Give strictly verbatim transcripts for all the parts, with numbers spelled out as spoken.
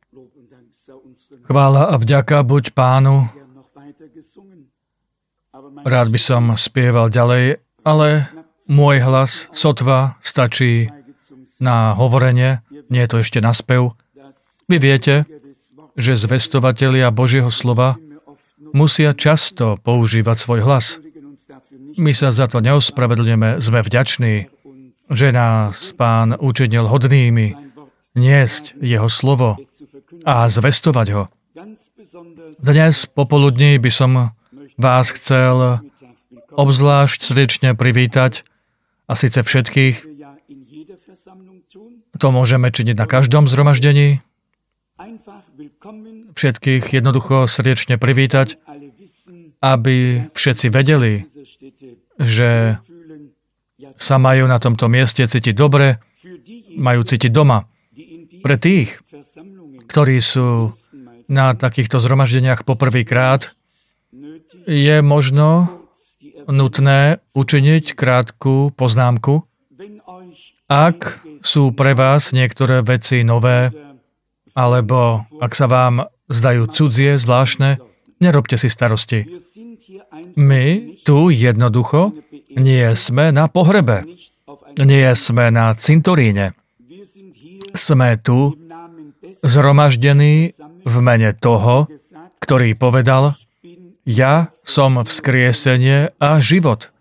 Chvála a vďaka buď Pánu. Rád by som spieval ďalej, ale môj hlas sotva stačí na hovorenie, nie je to ešte na spev. Vy viete, že zvestovatelia Božieho slova musia často používať svoj hlas. My sa za to neospravedlňujeme, sme vďační, že nás Pán učinil hodnými niesť jeho slovo a zvestovať ho. Dnes popoludní by som vás chcel obzvlášť srdečne privítať, a síce všetkých. To môžeme činiť na každom zhromaždení. Všetkých jednoducho srdečne privítať, aby všetci vedeli, že sa majú na tomto mieste cítiť dobre, majú cítiť doma. Pre tých, ktorí sú na takýchto zhromaždeniach poprvýkrát, je možno nutné učiniť krátku poznámku. Ak sú pre vás niektoré veci nové, alebo ak sa vám zdajú cudzie, zvláštne, nerobte si starosti. My tu jednoducho nie sme na pohrebe. Nie sme na cintoríne. Sme tu zhromaždení v mene toho, ktorý povedal: Ja som vzkriesenie a život.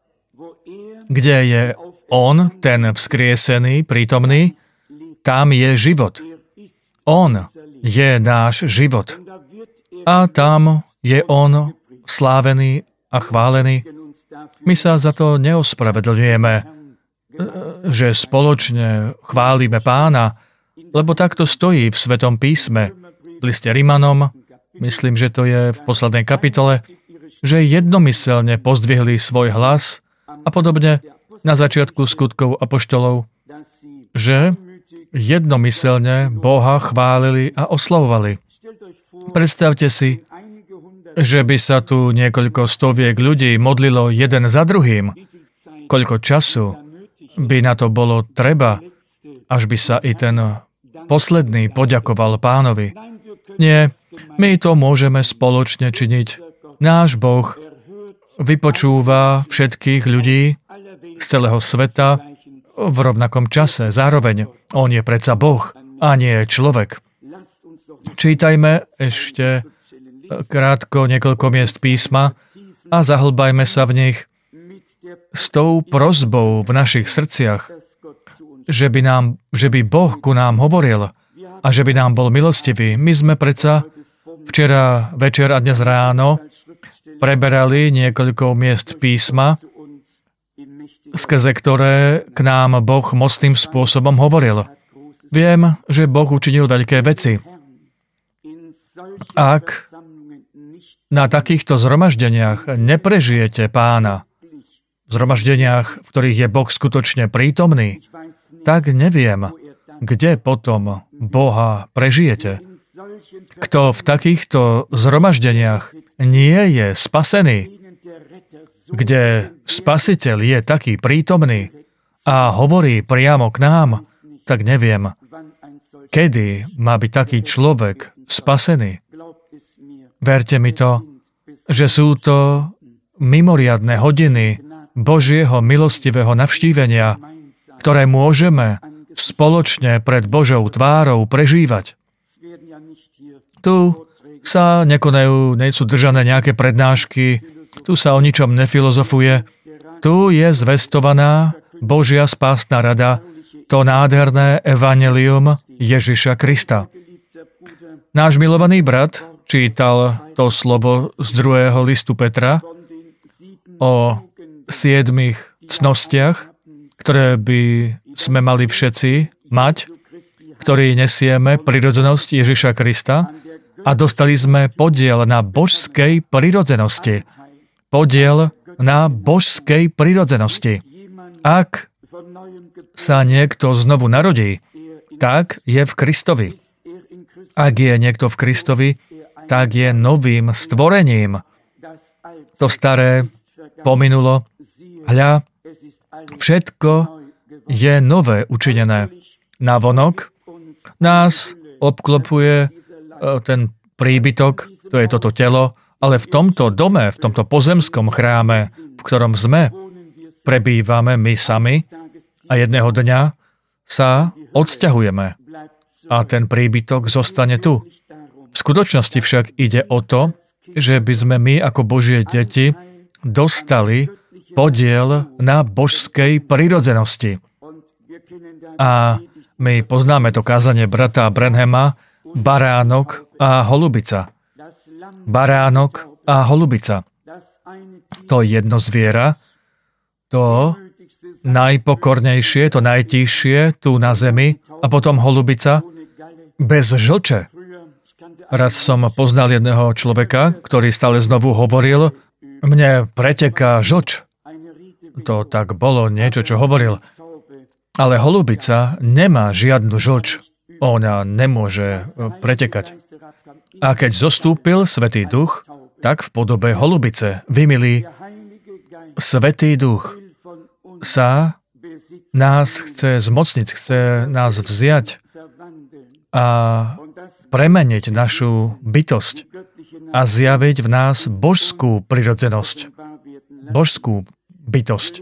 Kde je on, ten vzkriesený, prítomný, tam je život. On je náš život. A tam je on slávený a chválený. My sa za to neospravedlňujeme, že spoločne chválime Pána, lebo takto stojí v Svetom písme. V liste Rimanom, myslím, že to je v poslednej kapitole, že jednomyselne pozdvihli svoj hlas a podobne na začiatku skutkov apoštolov, že jednomyselne Boha chválili a oslavovali. Predstavte si, že by sa tu niekoľko stoviek ľudí modlilo jeden za druhým. Koľko času by na to bolo treba, až by sa i ten posledný poďakoval Pánovi. Nie, my to môžeme spoločne činiť. Náš Boh vypočúva všetkých ľudí z celého sveta v rovnakom čase. Zároveň on je predsa Boh a nie človek. Čítajme ešte krátko niekoľko miest písma a zahlbajme sa v nich s tou prosbou v našich srdciach, že by, nám, že by Boh ku nám hovoril a že by nám bol milostivý. My sme predsa včera večer a dnes ráno preberali niekoľko miest písma, skrze ktoré k nám Boh mocným spôsobom hovoril. Viem, že Boh učinil veľké veci. Ak na takýchto zhromaždeniach neprežijete Pána, v zhromaždeniach, v ktorých je Boh skutočne prítomný, tak neviem, kde potom Boha prežijete. Kto v takýchto zhromaždeniach nie je spasený, kde Spasiteľ je taký prítomný a hovorí priamo k nám, tak neviem, kedy má byť taký človek spasený. Verte mi to, že sú to mimoriadne hodiny Božieho milostivého navštívenia, ktoré môžeme spoločne pred Božou tvárou prežívať. Tu sa nekonajú, nie sú držané nejaké prednášky, tu sa o ničom nefilozofuje. Tu je zvestovaná Božia spásna rada, to nádherné evanjelium Ježiša Krista. Náš milovaný brat čítal to slovo z druhého listu Petra o siedmých cnostiach, ktoré by sme mali všetci mať, ktorí nesieme prirodzenosť Ježiša Krista a dostali sme podiel na božskej prirodzenosti. Podiel na božskej prirodzenosti. Ak sa niekto znovu narodí, tak je v Kristovi. Ak je niekto v Kristovi, tak je novým stvorením. To staré pominulo. Hľa, všetko je nové učinené. Navonok nás obklopuje ten príbytok, to je toto telo, ale v tomto dome, v tomto pozemskom chráme, v ktorom sme, prebývame my sami a jedného dňa sa odsťahujeme a ten príbytok zostane tu. V skutočnosti však ide o to, že by sme my ako Božie deti dostali podiel na božskej prirodzenosti. A my poznáme to kázanie brata Branhama, baránok a holubica. Baránok a holubica. To jedno zviera, to najpokornejšie, to najtichšie tu na zemi a potom holubica bez žlče. Raz som poznal jedného človeka, ktorý stále znovu hovoril, mne preteká žlč. To tak bolo niečo, čo hovoril. Ale holubica nemá žiadnu žlč. Ona nemôže pretekať. A keď zostúpil Svätý Duch, tak v podobe holubice vymilí. Svätý Duch sa nás chce zmocniť, chce nás vziať a premeniť našu bytosť a zjaviť v nás božskú prirodzenosť. Božskú bytosť.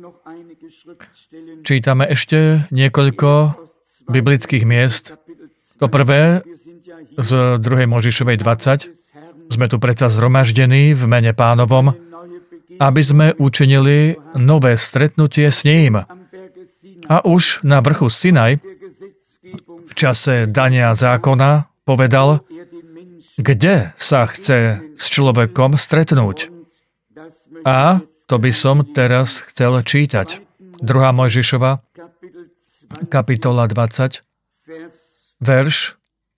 Čítame ešte niekoľko biblických miest. To prvé z druhej Mojžišovej dvadsať. Sme tu predsa zhromaždení v mene Pánovom, aby sme učinili nové stretnutie s ním. A už na vrchu Sinaj, v čase dania zákona, povedal, kde sa chce s človekom stretnúť. A to by som teraz chcel čítať. druhá Mojžišova, kapitola dvadsať, verš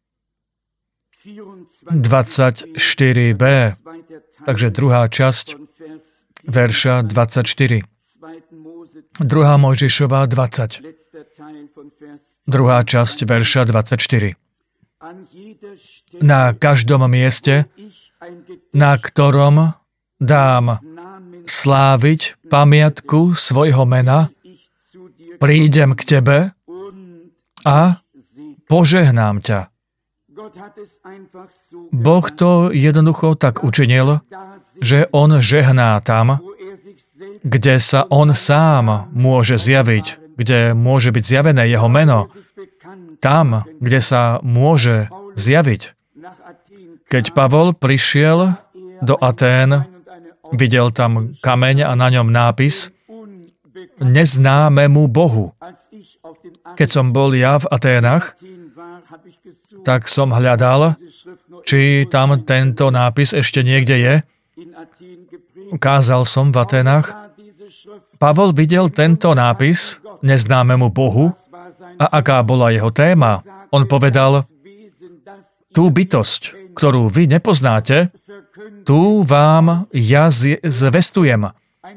dvadsaťštyri b. Takže druhá časť verša dvadsaťštyri. druhá Mojžišova dvadsať. Druhá časť verša dvadsaťštyri. Na každom mieste, na ktorom dám sláviť pamiatku svojho mena, prídem k tebe a požehnám ťa. Boh to jednoducho tak učinil, že on žehná tam, kde sa on sám môže zjaviť, kde môže byť zjavené jeho meno. Tam, kde sa môže zjaviť. Keď Pavol prišiel do Atén, videl tam kameň a na ňom nápis Neznámemu Bohu. Keď som bol ja v Aténach, tak som hľadal, či tam tento nápis ešte niekde je. Kázal som v Aténach. Pavol videl tento nápis Neznámemu Bohu a aká bola jeho téma. On povedal, tú bytosť, ktorú vy nepoznáte, tu vám ja zvestujem.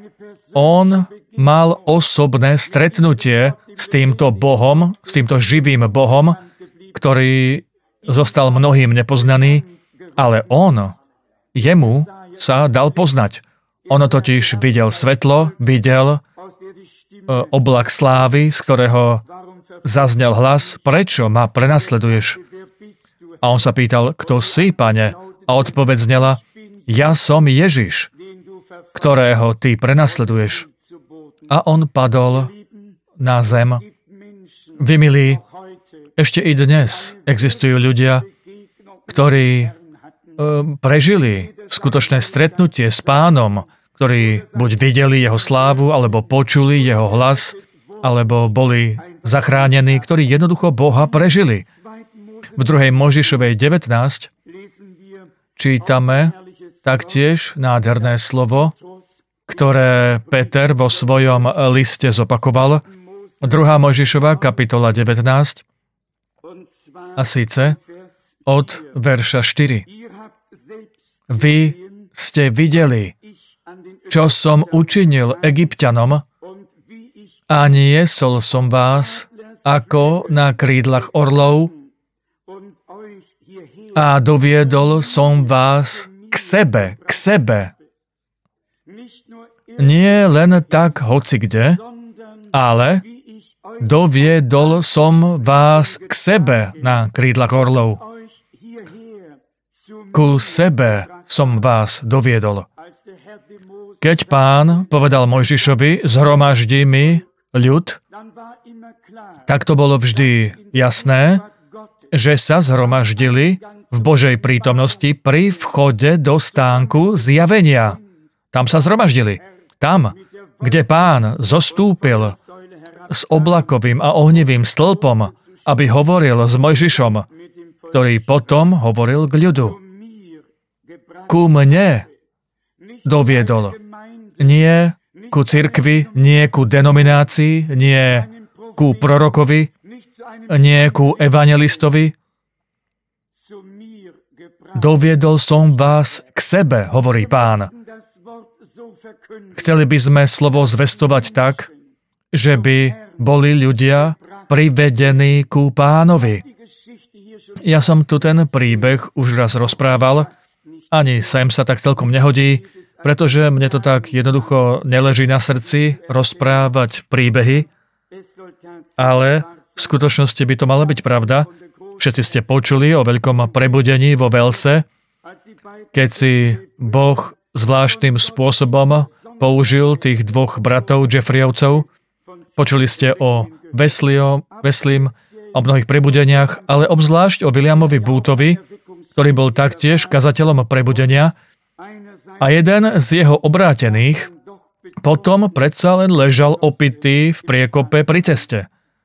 On mal osobné stretnutie s týmto Bohom, s týmto živým Bohom, ktorý zostal mnohým nepoznaný, ale on, jemu sa dal poznať. On totiž videl svetlo, videl oblak slávy, z ktorého zaznel hlas, prečo ma prenasleduješ? A on sa pýtal, kto si, Pane? A odpoveď znela, ja som Ježiš, ktorého ty prenasleduješ. A on padol na zem. Vy, milí, ešte i dnes existujú ľudia, ktorí e, prežili skutočné stretnutie s Pánom, ktorí buď videli jeho slávu, alebo počuli jeho hlas, alebo boli zachránení, ktorí jednoducho Boha prežili. V druhej Mojžišovej devätnásť čítame taktiež nádherné slovo, ktoré Peter vo svojom liste zopakoval. druhá Mojžišova, kapitola devätnásť, a síce od verša štyri. Vy ste videli, čo som učinil Egypťanom, a niesol som vás ako na krídlach orlov a doviedol som vás k sebe, k sebe. Nie len tak hocikde, ale doviedol som vás k sebe na krídlach orlov. Ku sebe som vás doviedol. Keď Pán povedal Mojžišovi, zhromaždi mi ľud, tak to bolo vždy jasné, že sa zhromaždili v Božej prítomnosti pri vchode do stánku zjavenia. Tam sa zhromaždili. Tam, kde Pán zostúpil s oblakovým a ohnivým stĺpom, aby hovoril s Mojžišom, ktorý potom hovoril k ľudu. Ku mne doviedol. Nie ku cirkvi, nie ku denominácii, nie ku prorokovi, nie ku evangelistovi. Doviedol som vás k sebe, hovorí Pán. Chceli by sme slovo zvestovať tak, že by boli ľudia privedení ku Pánovi. Ja som tu ten príbeh už raz rozprával, ani sem sa tak celkom nehodí, pretože mne to tak jednoducho neleží na srdci rozprávať príbehy, ale v skutočnosti by to mala byť pravda. Všetci ste počuli o veľkom prebudení vo Walese, keď si Boh zvláštnym spôsobom použil tých dvoch bratov Jeffreyovcov. Počuli ste o Wesleyom, Wesleym, o mnohých prebudeniach, ale obzvlášť o Williamovi Boothovi, ktorý bol taktiež kazateľom prebudenia, a jeden z jeho obrátených potom predsa len ležal opitý v priekope pri ceste.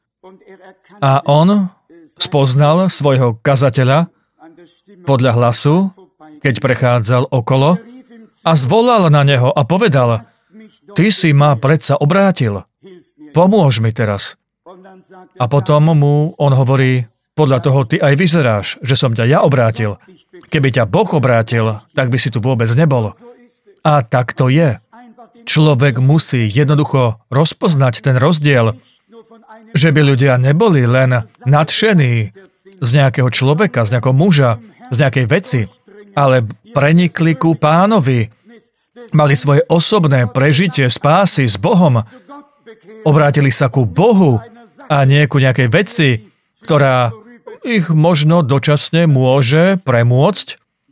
A on spoznal svojho kazateľa podľa hlasu, keď prechádzal okolo, a zvolal na neho a povedal: Ty si ma predsa obrátil. Pomôž mi teraz. A potom mu on hovorí: Podľa toho ty aj vyzeráš, že som ťa ja obrátil. Keby ťa Boh obrátil, tak by si tu vôbec nebol. A tak to je. Človek musí jednoducho rozpoznať ten rozdiel, že by ľudia neboli len nadšení z nejakého človeka, z nejakého muža, z nejakej veci, ale prenikli ku Pánovi, mali svoje osobné prežitie spásy s Bohom, obrátili sa ku Bohu a nie ku nejakej veci, ktorá ich možno dočasne môže premôcť.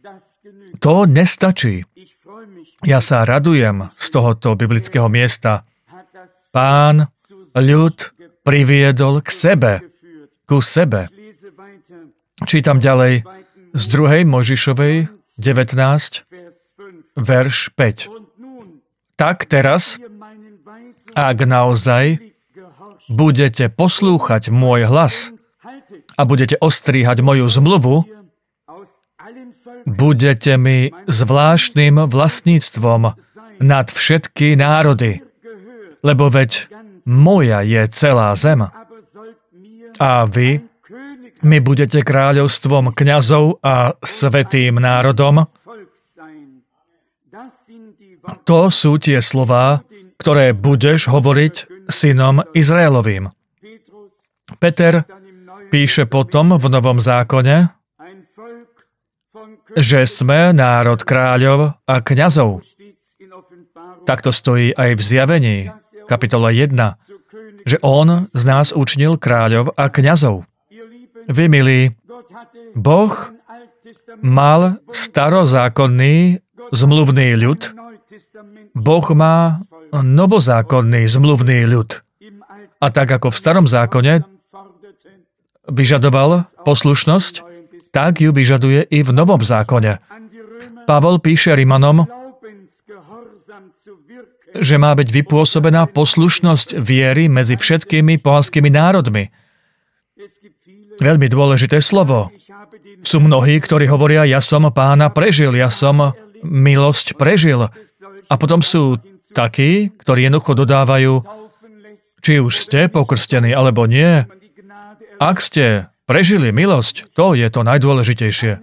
To nestačí. Ja sa radujem z tohoto biblického miesta. Pán ľud priviedol k sebe, ku sebe. Čítam ďalej z druhej Mojžišovej devätnásť, verš päť. Tak teraz, ak naozaj budete poslúchať môj hlas a budete ostríhať moju zmluvu, budete mi zvláštnym vlastníctvom nad všetky národy, lebo veď moja je celá zem. A vy mi budete kráľovstvom kňazov a svätým národom. To sú tie slová, ktoré budeš hovoriť synom Izraelovým. Peter píše potom v Novom zákone, že sme národ kráľov a kňazov. Takto stojí aj v Zjavení, kapitola jedna, že on z nás učinil kráľov a kňazov. Vy, milí, Boh mal starozákonný zmluvný ľud, Boh má novozákonný zmluvný ľud. A tak ako v starom zákone vyžadoval poslušnosť, tak ju vyžaduje i v novom zákone. Pavol píše Rimanom, že má byť vypôsobená poslušnosť viery medzi všetkými pohanskými národmi. Veľmi dôležité slovo. Sú mnohí, ktorí hovoria, ja som Pána prežil, ja som milosť prežil. A potom sú takí, ktorí jednoducho dodávajú, či už ste pokrstení, alebo nie. Ak ste prežili milosť, to je to najdôležitejšie.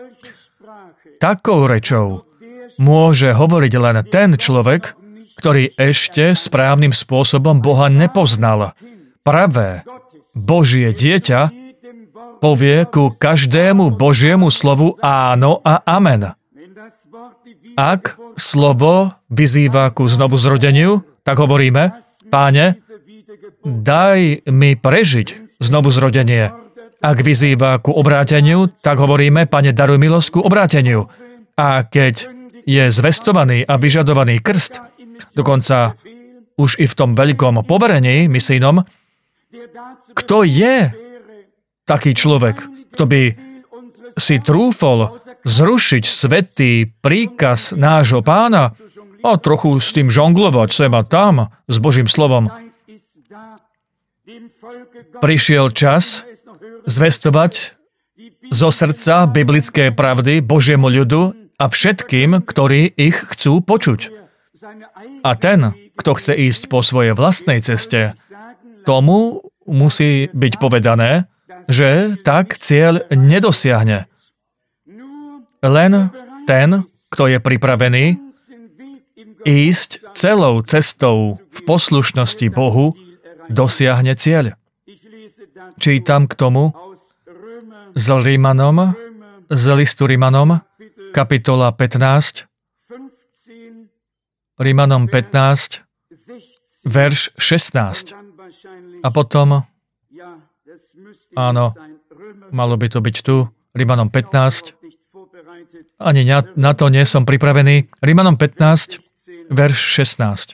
Takou rečou môže hovoriť len ten človek, ktorý ešte správnym spôsobom Boha nepoznal. Pravé Božie dieťa povie ku každému Božiemu slovu áno a amen. Ak slovo vyzýva ku znovuzrodeniu, tak hovoríme, Páne, daj mi prežiť znovu zrodenie. Ak vyzýva ku obráteniu, tak hovoríme, Pane, daruj milosť ku obráteniu. A keď je zvestovaný a vyžadovaný krst, dokonca už i v tom veľkom poverení misijnom, kto je taký človek, kto by si trúfol zrušiť svätý príkaz nášho Pána a trochu s tým žonglovať sem a tam s Božím slovom. Prišiel čas zvestovať zo srdca biblické pravdy Božiemu ľudu a všetkým, ktorí ich chcú počuť. A ten, kto chce ísť po svojej vlastnej ceste, tomu musí byť povedané, že tak cieľ nedosiahne. Len ten, kto je pripravený ísť celou cestou v poslušnosti Bohu, dosiahne cieľ. Čítam k tomu z Rímanom, z listu Rímanom, kapitola pätnásť, Rímanom pätnásť, verš šestnásť. A potom, áno, malo by to byť tu, Rímanom pätnásť, ani na, na to nie som pripravený. Rímanom pätnásť, verš šestnásť.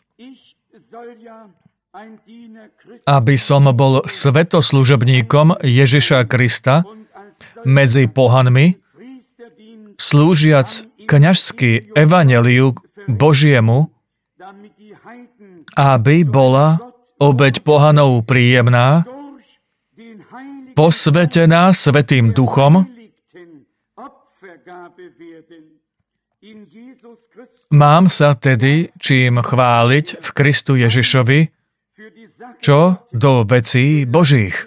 Aby som bol svetoslužobníkom Ježiša Krista medzi pohanmi, slúžiac kňažsky evanjeliu Božiemu, aby bola obeť pohanov príjemná, posvetená Svätým Duchom, mám sa tedy čím chváliť v Kristu Ježišovi, čo do vecí Božích.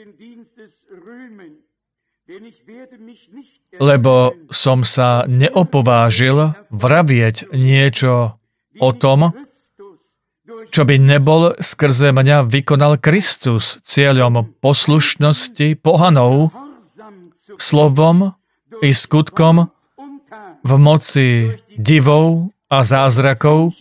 Lebo som sa neopovážil vravieť niečo o tom, čo by nebol skrze mňa vykonal Kristus cieľom poslušnosti pohanov, slovom i skutkom, v moci divov a zázrakov,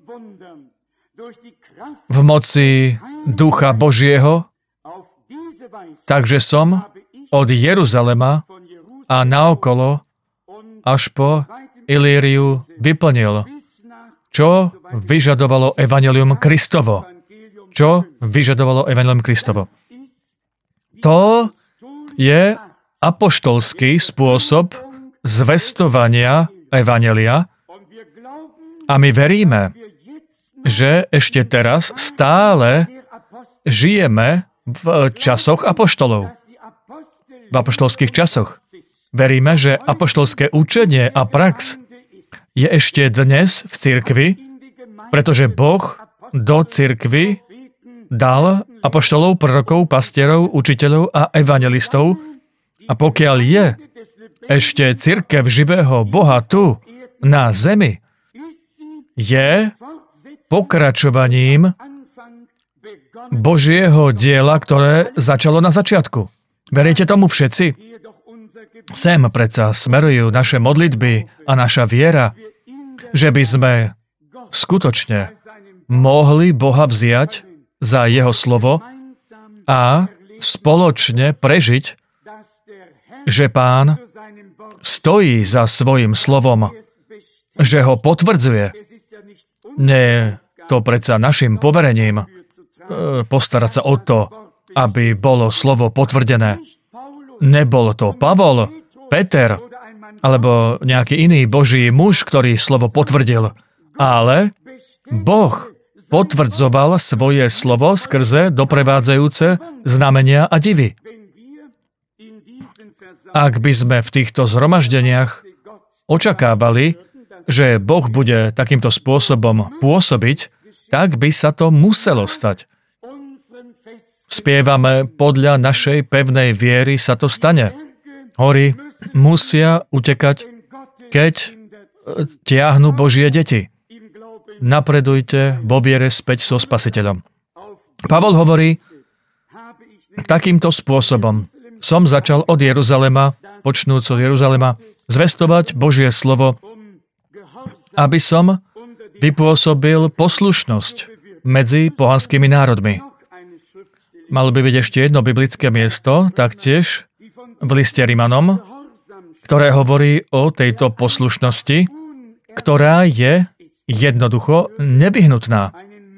v moci Ducha Božieho, takže som od Jeruzalema a naokolo až po Ilíriu vyplnil, čo vyžadovalo evanjelium Kristovo. Čo vyžadovalo evanjelium Kristovo. To je apoštolský spôsob zvestovania evanjelia a my veríme, že ešte teraz stále žijeme v časoch apoštolov. V apoštolských časoch. Veríme, že apoštolské učenie a prax je ešte dnes v cirkvi, pretože Boh do cirkvi dal apoštolov, prorokov, pastierov, učiteľov a evanjelistov. A pokiaľ je ešte cirkev živého Boha tu, na zemi, je pokračovaním Božieho diela, ktoré začalo na začiatku. Veríte tomu všetci? Sem predsa smerujú naše modlitby a naša viera, že by sme skutočne mohli Boha vziať za Jeho slovo a spoločne prežiť, že Pán stojí za svojim slovom, že ho potvrdzuje. Nie to predsa našim poverením postarať sa o to, aby bolo slovo potvrdené. Nebol to Pavol, Peter alebo nejaký iný Boží muž, ktorý slovo potvrdil, ale Boh potvrdzoval svoje slovo skrze doprevádzajúce znamenia a divy. Ak by sme v týchto zhromaždeniach očakávali, že Boh bude takýmto spôsobom pôsobiť, tak by sa to muselo stať. Spievame, podľa našej pevnej viery sa to stane. Hory musia utekať, keď tiahnu Božie deti. Napredujte vo viere späť so Spasiteľom. Pavol hovorí takýmto spôsobom. Som začal od Jeruzalema, počnúc od Jeruzalema, zvestovať Božie slovo, aby som vypôsobil poslušnosť medzi pohanskými národmi. Malo by byť ešte jedno biblické miesto, taktiež v liste Rimanom, ktoré hovorí o tejto poslušnosti, ktorá je jednoducho nevyhnutná.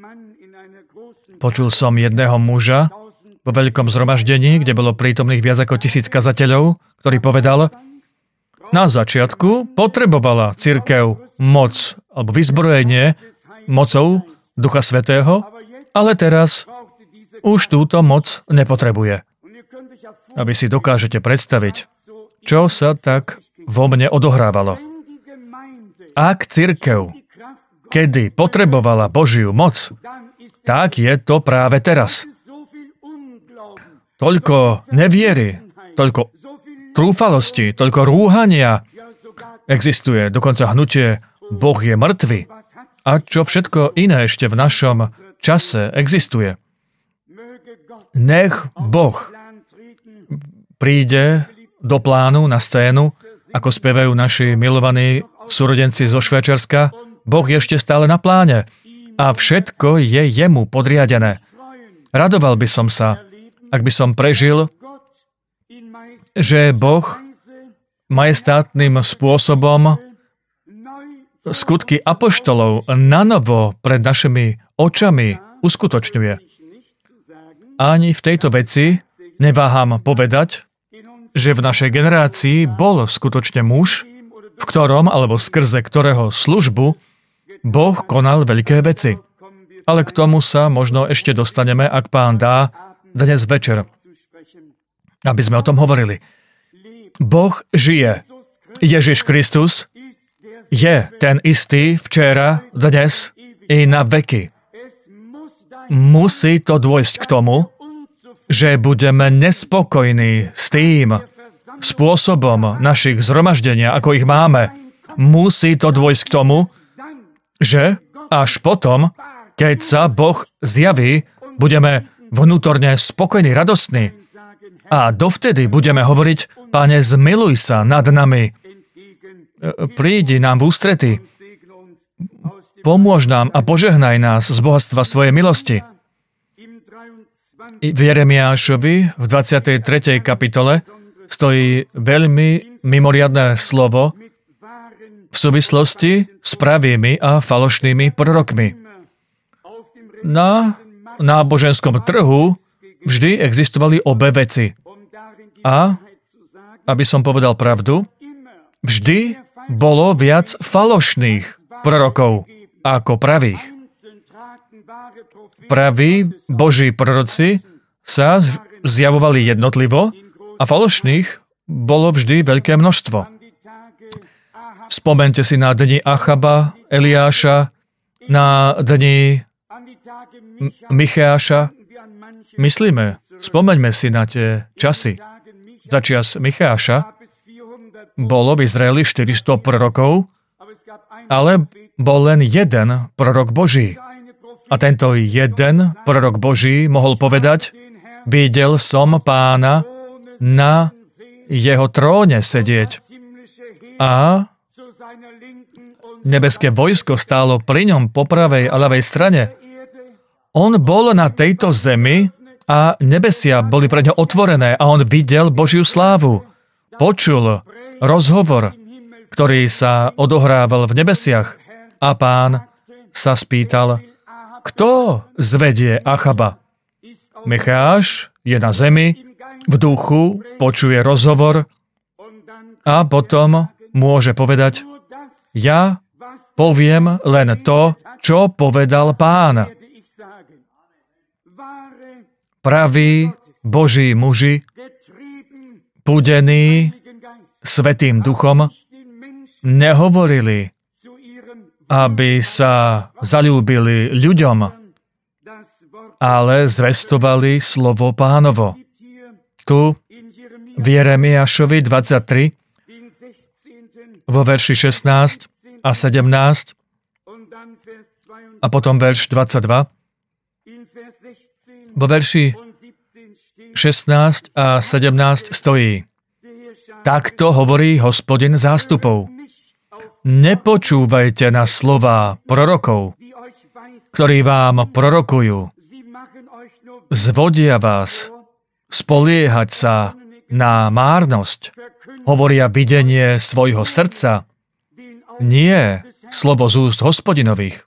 Počul som jedného muža vo veľkom zhromaždení, kde bolo prítomných viac ako tisíc kazateľov, ktorý povedal, na začiatku potrebovala cirkev moc alebo vyzbrojenie mocou Ducha Svätého, ale teraz už túto moc nepotrebuje. A vy si dokážete predstaviť, čo sa tak vo mne odohrávalo. Ak cirkev kedy potrebovala Božiu moc, tak je to práve teraz. Toľko neviery, toľko trúfalosti, toľko rúhania existuje, dokonca hnutie Boh je mŕtvy. A čo všetko iné ešte v našom čase existuje. Nech Boh príde do plánu, na scénu, ako spievajú naši milovaní súrodenci zo Švajčiarska. Boh je ešte stále na pláne a všetko je jemu podriadené. Radoval by som sa, ak by som prežil, že Boh majestátnym spôsobom skutky apoštolov nanovo pred našimi očami uskutočňuje. Ani v tejto veci neváham povedať, že v našej generácii bol skutočne muž, v ktorom alebo skrze ktorého službu Boh konal veľké veci. Ale k tomu sa možno ešte dostaneme, ak Pán dá, dnes večer, aby sme o tom hovorili. Boh žije. Ježiš Kristus je ten istý včera, dnes i na veky. Musí to dôjsť k tomu, že budeme nespokojní s tým spôsobom našich zhromaždenia, ako ich máme. Musí to dôjsť k tomu, že až potom, keď sa Boh zjaví, budeme vnútorne spokojní, radostní. A dovtedy budeme hovoriť, Pane, zmiluj sa nad nami. Prídi nám v ústrety. Pomôž nám a požehnaj nás z bohatstva svojej milosti. V Jeremiášovi v dvadsiatej tretej kapitole stojí veľmi mimoriadne slovo v súvislosti s pravými a falošnými prorokmi. Na náboženskom trhu vždy existovali obe veci. A, aby som povedal pravdu, vždy bolo viac falošných prorokov ako pravých. Praví Boží proroci sa zjavovali jednotlivo a falošných bolo vždy veľké množstvo. Spomente si na dni Achaba, Eliáša, na dni Micheáša. Myslíme, spomeňme si na tie časy. Za čias Micheáša bolo v Izraeli štyristo prorokov, ale bol len jeden prorok Boží. A tento jeden prorok Boží mohol povedať, videl som Pána na jeho tróne sedieť a nebeské vojsko stálo pri ňom po pravej a ľavej strane. On bol na tejto zemi a nebesia boli pre ňo otvorené a on videl Božiu slávu. Počul rozhovor, ktorý sa odohrával v nebesiach a Pán sa spýtal, kto zvedie Achaba? Micheáš je na zemi, v duchu počuje rozhovor a potom môže povedať, ja poviem len to, čo povedal Pán. Praví Boží muži, púdení Svätým Duchom, nehovorili, aby sa zaľúbili ľuďom, ale zvestovali slovo Pánovo. Tu v Jeremiášovi dvadsaťtri, vo verši šestnásť a sedemnásť a potom verš dvadsaťdva, vo verši šestnásť a sedemnásť stojí, takto hovorí Hospodin zástupov. Nepočúvajte na slová prorokov, ktorí vám prorokujú. zvodia vás spoliehať sa na márnosť, hovoria videnie svojho srdca, nie slovo z úst Hospodinových.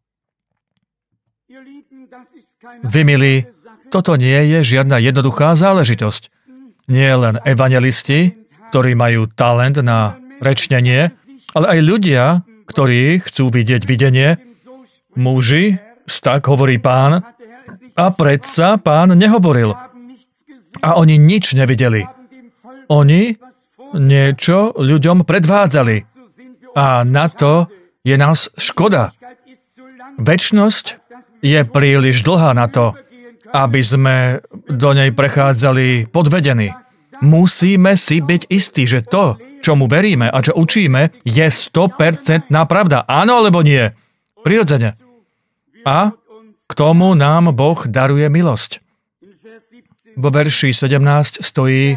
Vy, milí, toto nie je žiadna jednoduchá záležitosť. Nie len evangelisti, ktorí majú talent na rečnenie, ale aj ľudia, ktorí chcú vidieť videnie, muži, tak hovorí Pán, a predsa Pán nehovoril. A oni nič nevideli. Oni niečo ľuďom predvádzali. A na to je nás škoda. Večnosť je príliš dlhá na to, aby sme do nej prechádzali podvedení. Musíme si byť istí, že to, čomu veríme a čo učíme, je sto percent pravda. Áno alebo nie? Prirodzene. A k tomu nám Boh daruje milosť. Vo verši sedemnásť stojí: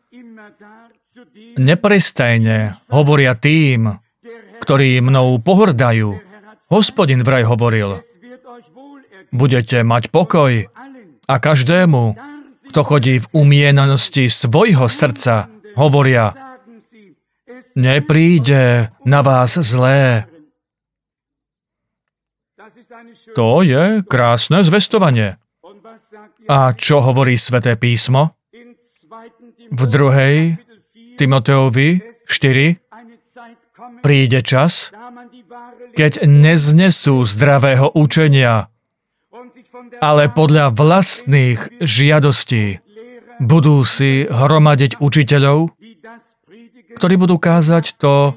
neprestajne hovoria tým, ktorí mnou pohrdajú. Hospodin vraj hovoril: budete mať pokoj, a každému, kto chodí v umienenosti svojho srdca, hovoria: nepríde na vás zlé. To je krásne zvestovanie. A čo hovorí Sväté písmo? V druhej Timoteovi štyri príde čas, keď neznesú zdravého učenia, ale podľa vlastných žiadostí budú si hromadiť učiteľov, ktorí budú kázať to,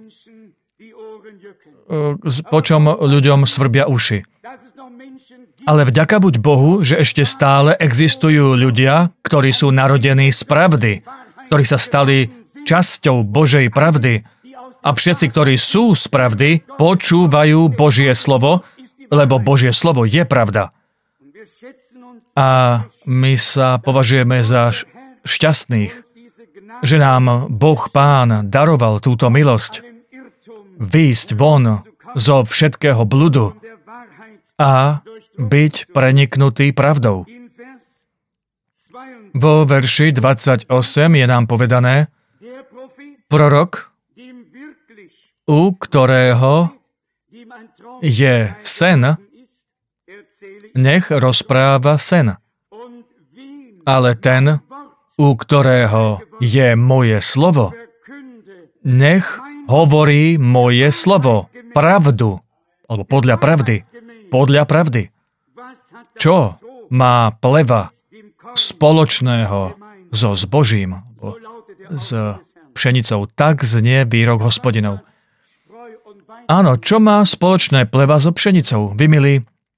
po čom ľuďom svrbia uši. Ale vďaka buď Bohu, že ešte stále existujú ľudia, ktorí sú narodení z pravdy, ktorí sa stali časťou Božej pravdy. A všetci, ktorí sú z pravdy, počúvajú Božie slovo, lebo Božie slovo je pravda. A my sa považujeme za šťastných, že nám Boh Pán daroval túto milosť výjsť von zo všetkého bludu a byť preniknutý pravdou. Vo verši dvadsaťosem je nám povedané: prorok, u ktorého je sen, nech rozpráva sen. Ale ten, u ktorého je moje slovo, nech hovorí moje slovo, pravdu, alebo podľa pravdy, podľa pravdy. Čo má pleva spoločného so zbožím, s pšenicou? Tak znie výrok Hospodinov. Áno, čo má spoločné pleva so pšenicou? Vy, milí,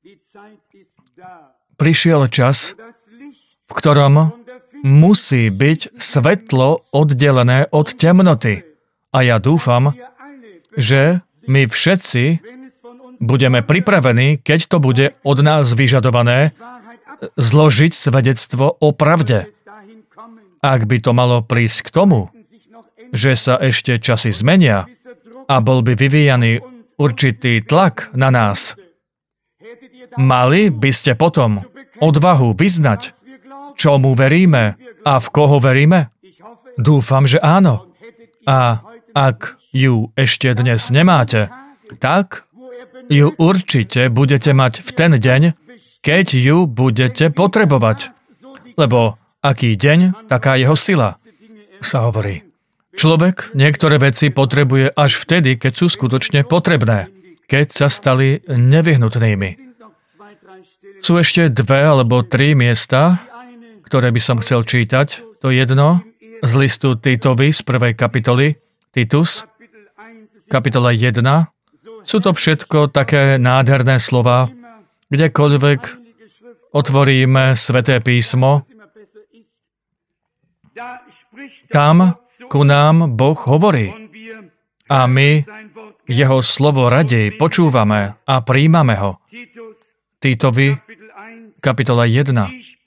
prišiel čas, v ktorom musí byť svetlo oddelené od temnoty. A ja dúfam, že my všetci budeme pripravení, keď to bude od nás vyžadované, zložiť svedectvo o pravde. Ak by to malo prísť k tomu, že sa ešte časy zmenia a bol by vyvíjaný určitý tlak na nás, mali by ste potom odvahu vyznať, čomu veríme a v koho veríme? Dúfam, že áno. A ak ju ešte dnes nemáte, tak ju určite budete mať v ten deň, keď ju budete potrebovať. Lebo aký deň, taká jeho sila, sa hovorí. Človek niektoré veci potrebuje až vtedy, keď sú skutočne potrebné, keď sa stali nevyhnutnými. Sú ešte dve alebo tri miesta, ktoré by som chcel čítať. To jedno z listu Titovi z prvej kapitoly, Titus, kapitola jedna. Sú to všetko také nádherné slova. Kdekoľvek otvoríme Sväté písmo, tam ku nám Boh hovorí. A my jeho slovo radej počúvame a príjmame ho. Titovi, kapitola jedna.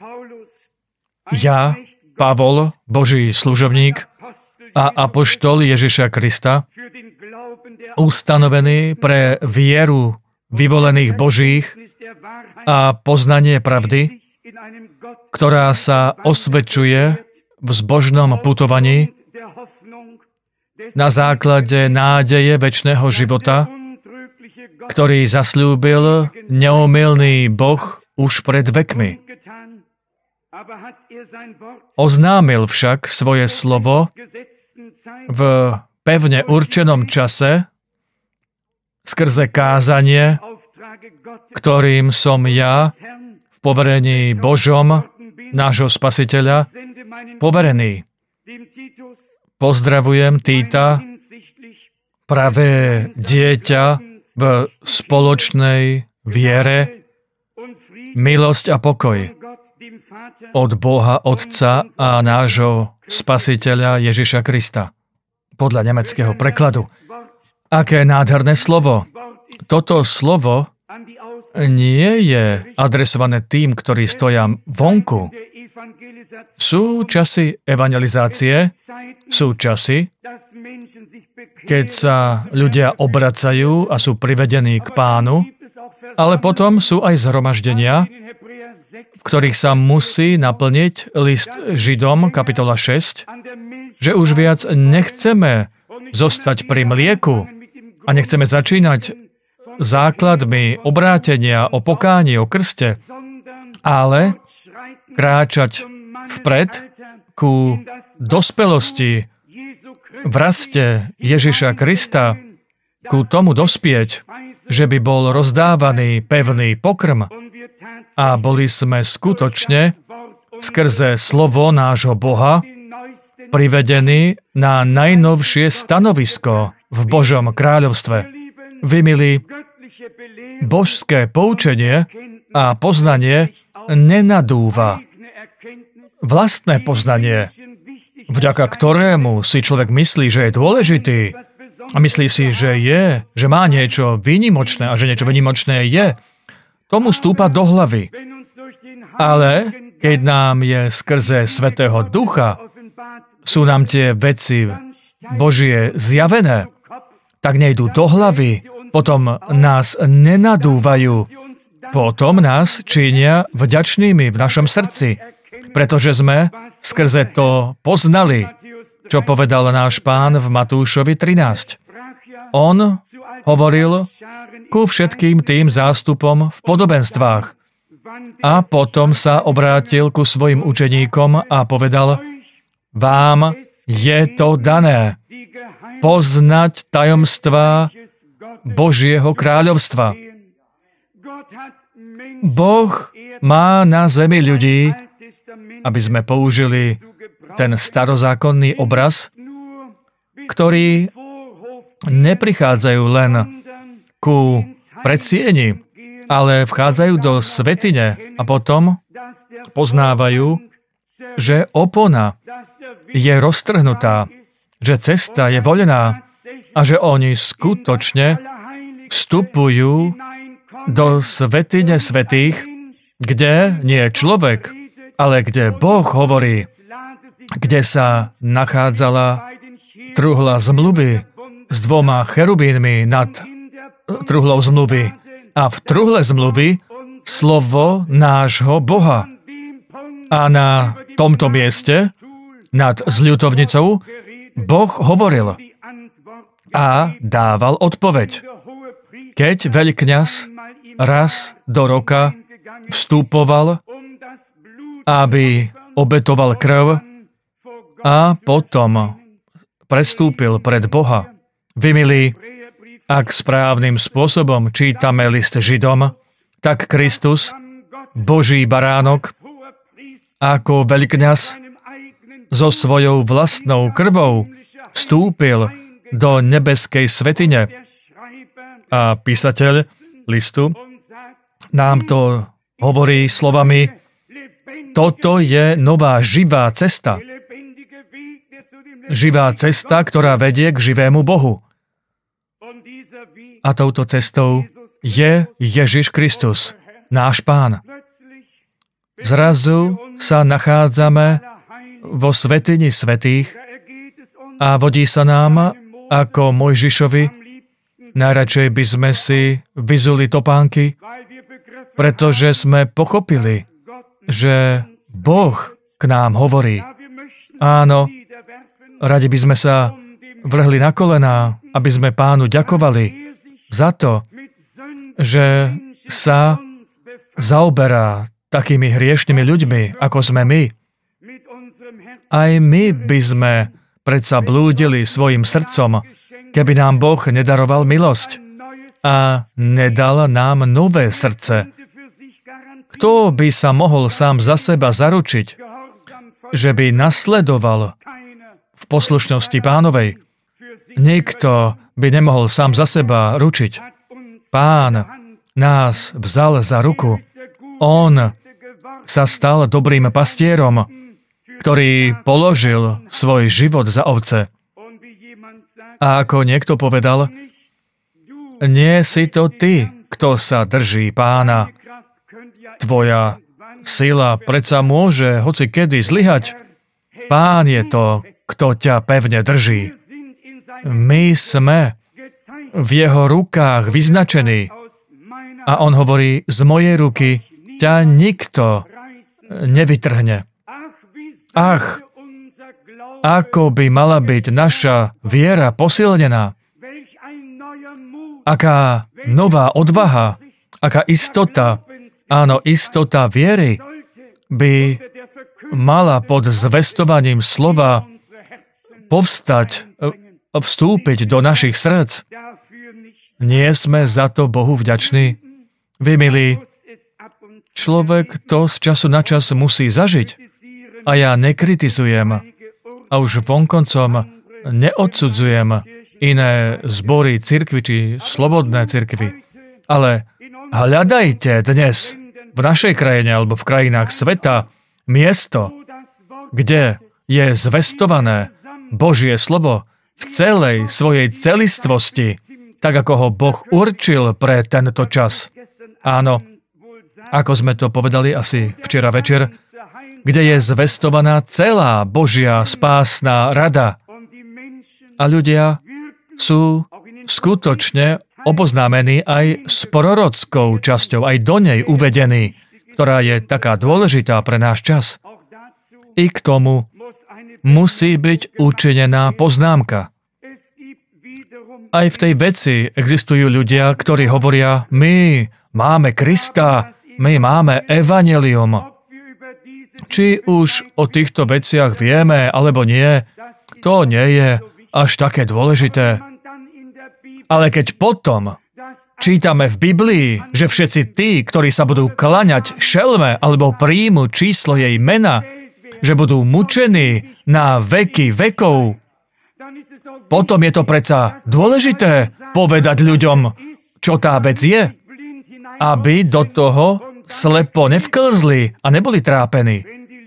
Ja, Pavol, Boží služobník a apoštol Ježiša Krista, ustanovený pre vieru vyvolených Božích a poznanie pravdy, ktorá sa osvedčuje v zbožnom putovaní na základe nádeje večného života, ktorý zasľúbil neomylný Boh už pred vekmi. Oznámil však svoje slovo v pevne určenom čase skrze kázanie, ktorým som ja v poverení Božom, nášho Spasiteľa, poverený. Pozdravujem Týta, pravé dieťa v spoločnej viere, milosť a pokoj od Boha Otca a nášho Spasiteľa Ježiša Krista. Podľa nemeckého prekladu. Aké nádherné slovo. Toto slovo nie je adresované tým, ktorí stoja vonku. Sú časy evangelizácie, sú časy, keď sa ľudia obracajú a sú privedení k Pánu, ale potom sú aj zhromaždenia, v ktorých sa musí naplniť list Židom, kapitola šesť, že už viac nechceme zostať pri mlieku a nechceme začínať základmi obrátenia, o pokáni, o krste, ale kráčať vpred ku dospelosti v raste Ježiša Krista, ku tomu dospieť, že by bol rozdávaný pevný pokrm a boli sme skutočne skrze slovo nášho Boha privedení na najnovšie stanovisko v Božom kráľovstve. Vy, milí, božské poučenie a poznanie nenadúva. Vlastné poznanie, vďaka ktorému si človek myslí, že je dôležitý a myslí si, že je, že má niečo výnimočné a že niečo výnimočné je, tomu stúpa do hlavy. Ale keď nám je skrze Svätého Ducha, sú nám tie veci Božie zjavené, tak nejdú do hlavy, potom nás nenadúvajú, potom nás činia vďačnými v našom srdci, pretože sme skrze to poznali, čo povedal náš Pán v Matúšovi trinásť. On hovoril ku všetkým tým zástupom v podobenstvách a potom sa obrátil ku svojim učeníkom a povedal: Vám je to dané poznať tajomstvá Božieho kráľovstva. Boh má na zemi ľudí, aby sme použili ten starozákonný obraz, ktorí neprichádzajú len ku predsieni, ale vchádzajú do svätyne a potom poznávajú, že opona je roztrhnutá, že cesta je voľná a že oni skutočne vstupujú do svätyne svätých, kde nie je človek, ale kde Boh hovorí, kde sa nachádzala truhla zmluvy s dvoma cherubínmi nad truhlou zmluvy a v truhle zmluvy slovo nášho Boha. A na tomto mieste nad zľutovnicou Boh hovoril a dával odpoveď. Keď veľkňaz raz do roka vstupoval, aby obetoval krv a potom prestúpil pred Boha. Vy, milí, ak správnym spôsobom čítame list Židom, tak Kristus, Boží baránok, ako veľkňaz so svojou vlastnou krvou vstúpil do nebeskej svätyne. A písateľ listu nám to hovorí slovami: Toto je nová živá cesta. Živá cesta, ktorá vedie k živému Bohu. A touto cestou je Ježiš Kristus, náš Pán. Zrazu sa nachádzame vo svätyni svätých a vodí sa nám ako Mojžišovi. Najradšej by sme si vyzuli topánky, pretože sme pochopili, že Boh k nám hovorí. Áno, radi by sme sa vrhli na kolená, aby sme Pánu ďakovali za to, že sa zaoberá takými hriešnými ľuďmi, ako sme my. Aj my by sme predsa blúdili svojim srdcom, keby nám Boh nedaroval milosť a nedal nám nové srdce. Kto by sa mohol sám za seba zaručiť, že by nasledoval v poslušnosti Pánovej? Nikto by nemohol sám za seba ručiť. Pán nás vzal za ruku. On sa stal dobrým pastierom, ktorý položil svoj život za ovce. A ako niekto povedal, nie si to ty, kto sa drží Pána. Tvoja sila predsa môže hoci kedy zlyhať. Pán je to, kto ťa pevne drží. My sme v jeho rukách vyznačení. A on hovorí, z mojej ruky ťa nikto nevytrhne. Ach, ako by mala byť naša viera posilnená. Aká nová odvaha, aká istota, áno, istota viery by mala pod zvestovaním slova povstať, vstúpiť do našich srdc. Nie sme za to Bohu vďační. Vy, milí, človek to z času na čas musí zažiť. A ja nekritizujem a už vonkoncom neodsudzujem iné zbory cirkvi či slobodné cirkvi. Ale hľadajte dnes v našej krajine alebo v krajinách sveta miesto, kde je zvestované Božie slovo v celej svojej celistvosti, tak ako ho Boh určil pre tento čas. Áno, ako sme to povedali asi včera večer, kde je zvestovaná celá Božia spásna rada. A ľudia sú skutočne oboznámení aj s prorockou časťou, aj do nej uvedení, ktorá je taká dôležitá pre náš čas. I k tomu musí byť učinená poznámka. Aj v tej veci existujú ľudia, ktorí hovoria, my máme Krista, my máme evanjelium. Či už o týchto veciach vieme, alebo nie, to nie je až také dôležité. Ale keď potom čítame v Biblii, že všetci tí, ktorí sa budú klaňať šelme alebo príjmu číslo jej mena, že budú mučení na veky vekov, potom je to predsa dôležité povedať ľuďom, čo tá vec je, aby do toho slepo nevklzli a neboli trápení.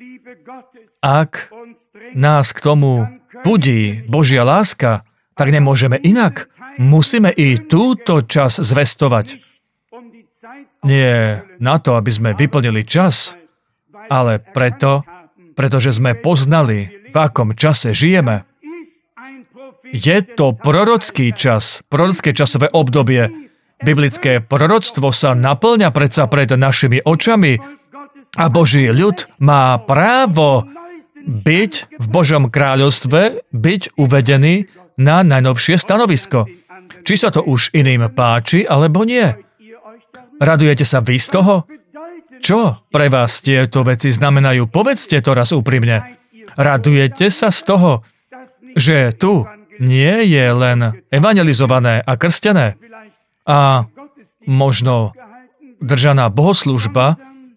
Ak nás k tomu budí Božia láska, tak nemôžeme inak. Musíme i túto čas zvestovať. Nie na to, aby sme vyplnili čas, ale preto, pretože sme poznali, v akom čase žijeme. Je to prorocký čas, prorocké časové obdobie. Biblické proroctvo sa naplňa predsa pred našimi očami a Boží ľud má právo byť v Božom kráľovstve, byť uvedený na najnovšie stanovisko. Či sa to už iným páči, alebo nie. Radujete sa vy z toho? Čo pre vás tieto veci znamenajú? Povedzte to raz úprimne. Radujete sa z toho, že tu nie je len evangelizované a krstené a možno držaná bohoslúžba,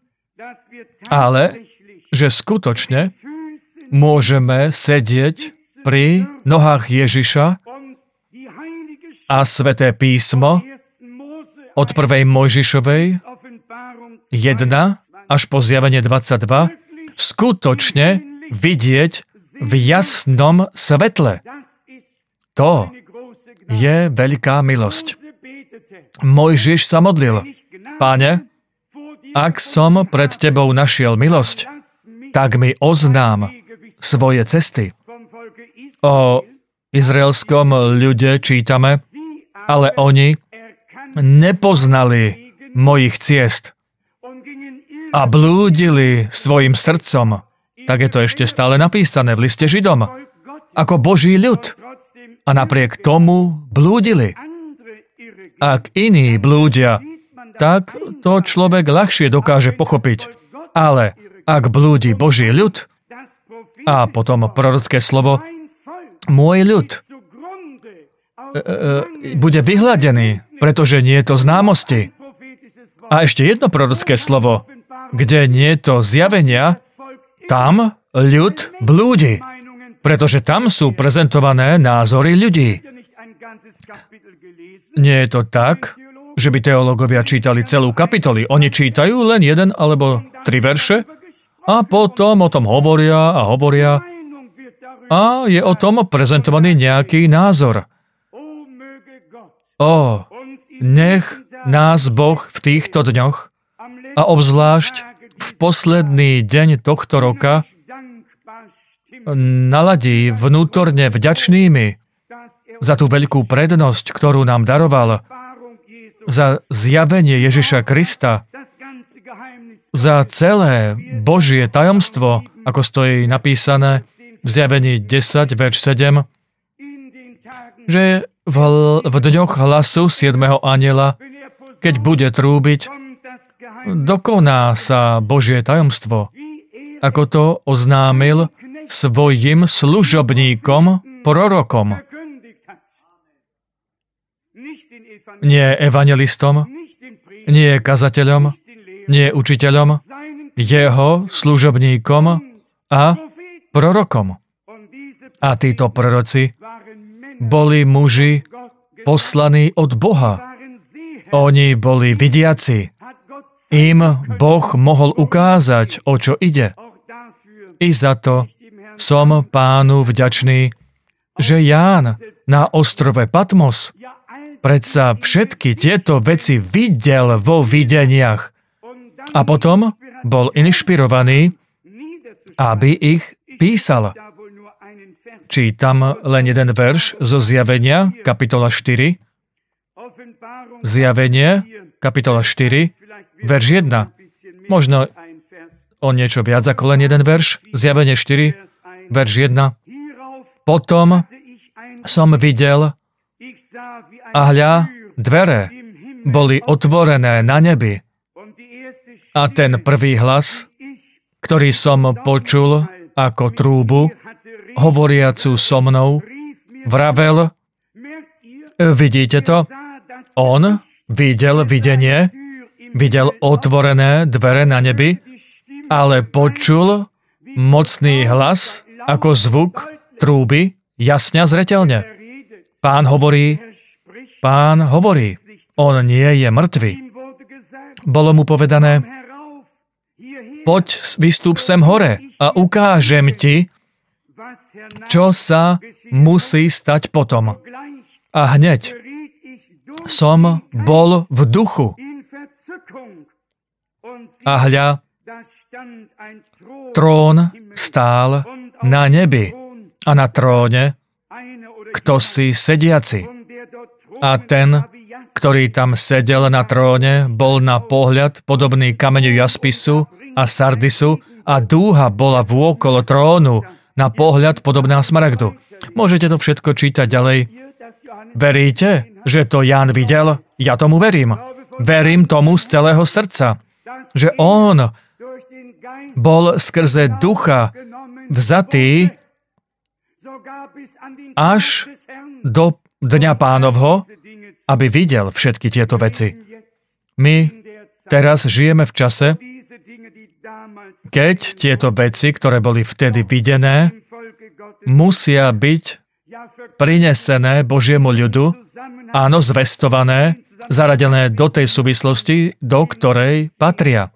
ale že skutočne môžeme sedieť pri nohách Ježiša a Sväté písmo od prvej Mojžišovej jedna až po Zjavenie dvadsaťdva skutočne vidieť v jasnom svetle. To je veľká milosť. Mojžiš sa modlil, Páne, ak som pred tebou našiel milosť, tak mi oznám svoje cesty. O izraelskom ľude čítame, ale oni nepoznali mojich ciest a blúdili svojim srdcom. Tak je to ešte stále napísané v liste Židom. Ako Boží ľud. A napriek tomu blúdili. Ak iní blúdia, tak to človek ľahšie dokáže pochopiť. Ale ak blúdi Boží ľud, a potom prorocké slovo, môj ľud e, e, bude vyhladený, pretože nie je to známosti. A ešte jedno prorocké slovo, kde nie je to zjavenia, tam ľud blúdi, pretože tam sú prezentované názory ľudí. Nie je to tak, že by teológovia čítali celú kapitolu. Oni čítajú len jeden alebo tri verše a potom o tom hovoria a hovoria a je o tom prezentovaný nejaký názor. Ó, nech nás Boh v týchto dňoch a obzvlášť v posledný deň tohto roka naladí vnútorne vďačnými za tú veľkú prednosť, ktorú nám daroval, za zjavenie Ježiša Krista, za celé Božie tajomstvo, ako stojí napísané v Zjavení desať, verš sedem, že v, v dňoch hlasu siedmeho anjela, keď bude trúbiť, dokoná sa Božie tajomstvo, ako to oznámil svojim služobníkom, prorokom. Nie evangelistom, nie kazateľom, nie učiteľom, jeho služobníkom a prorokom. A títo proroci boli muži poslaní od Boha. Oni boli vidiaci. Im Boh mohol ukázať, o čo ide. I za to som Pánu vďačný, že Ján na ostrove Patmos predsa všetky tieto veci videl vo videniach a potom bol inšpirovaný, aby ich písal. Čítam len jeden verš zo Zjavenia, kapitola štyri. Zjavenie, kapitola štyri, verš jeden. Možno o niečo viac ako len jeden verš. Zjavenie štyri, verš jeden. Potom som videl a hľa, dvere boli otvorené na nebi. A ten prvý hlas, ktorý som počul ako trúbu, hovoriacu so mnou, vravel, vidíte to? On videl videnie, videl otvorené dvere na nebi, ale počul mocný hlas ako zvuk trúby, jasne a zreteľne. Pán hovorí, Pán hovorí, on nie je mŕtvy. Bolo mu povedané, poď, vystúp sem hore a ukážem ti, čo sa musí stať potom. A hneď som bol v duchu. A hľa, trón stál na nebi a na tróne kto si sediaci. A ten, ktorý tam sedel na tróne, bol na pohľad podobný kameňu jaspisu a sardisu a dúha bola vôkolo trónu na pohľad podobná smaragdu. Môžete to všetko čítať ďalej. Veríte, že to Ján videl? Ja tomu verím. Verím tomu z celého srdca, že on bol skrze ducha vzatý až do Dňa Pánovho, aby videl všetky tieto veci. My teraz žijeme v čase, keď tieto veci, ktoré boli vtedy videné, musia byť prinesené Božiemu ľudu, áno, zvestované, zaradené do tej súvislosti, do ktorej patria.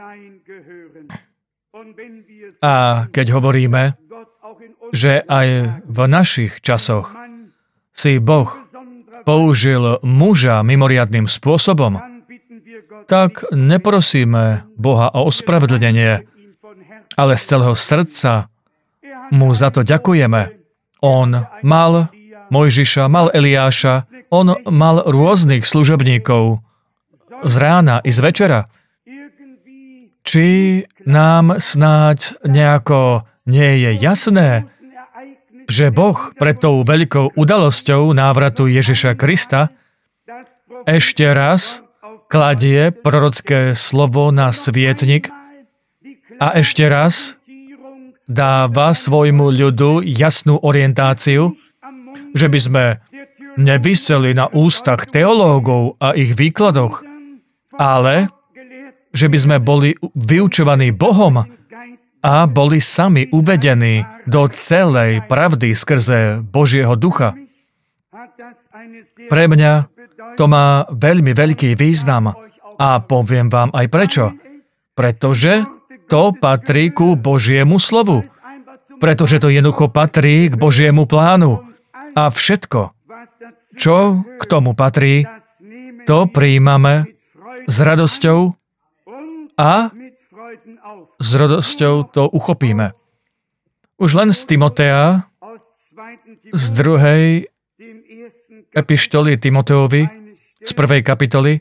A keď hovoríme, že aj v našich časoch si Boh použil muža mimoriadnym spôsobom, tak neprosíme Boha o ospravedlnenie, ale z celého srdca mu za to ďakujeme. On mal Mojžiša, mal Eliáša, on mal rôznych služobníkov z rána i z večera. či nám snáď nejako nie je jasné, že Boh pred tou veľkou udalosťou návratu Ježiša Krista ešte raz kladie prorocké slovo na svietnik a ešte raz dáva svojmu ľudu jasnú orientáciu, že by sme neviseli na ústach teológov a ich výkladoch, ale že by sme boli vyučovaní Bohom a boli sami uvedení do celej pravdy skrze Božieho ducha. Pre mňa to má veľmi veľký význam a poviem vám aj prečo. Pretože to patrí ku Božiemu slovu. Pretože to jednoducho patrí k Božiemu plánu. A všetko, čo k tomu patrí, to prijímame s radosťou a s radosťou to uchopíme. Už len z Timotea, z druhej epištoly Timoteovi, z prvej kapitoly,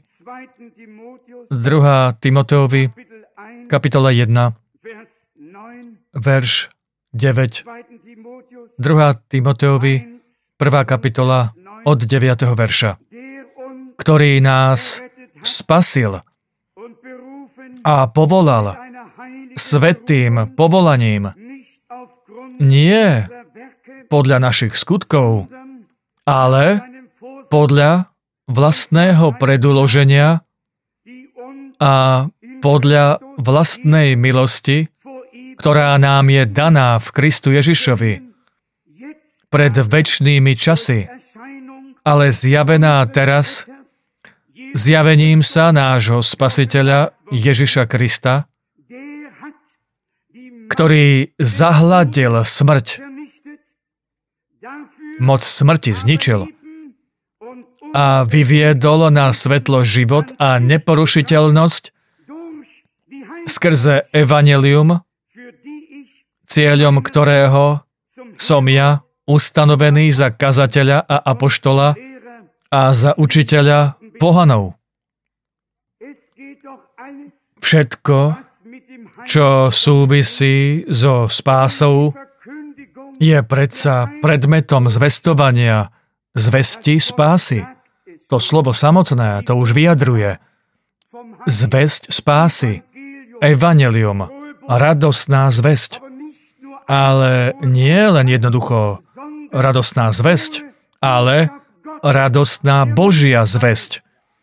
druhá Timoteovi, kapitola jedna, verš deväť, druhá Timoteovi, prvá kapitola od deviateho verša, ktorý nás spasil a povolal svätým povolaním, nie podľa našich skutkov, ale podľa vlastného predúloženia a podľa vlastnej milosti, ktorá nám je daná v Kristu Ježišovi pred večnými časy, ale zjavená teraz zjavením sa nášho Spasiteľa Ježiša Krista, ktorý zahladil smrť, moc smrti zničil a vyviedol na svetlo život a neporušiteľnosť skrze evanjelium, cieľom ktorého som ja ustanovený za kazateľa a apoštola a za učiteľa pohanov. Všetko, čo súvisí so spásou, je predsa predmetom zvestovania zvesti spásy. To slovo samotné to už vyjadruje. Zvesť spásy, evanjelium, radostná zvesť. Ale nie len jednoducho radostná zvesť, ale radostná Božia zvesť.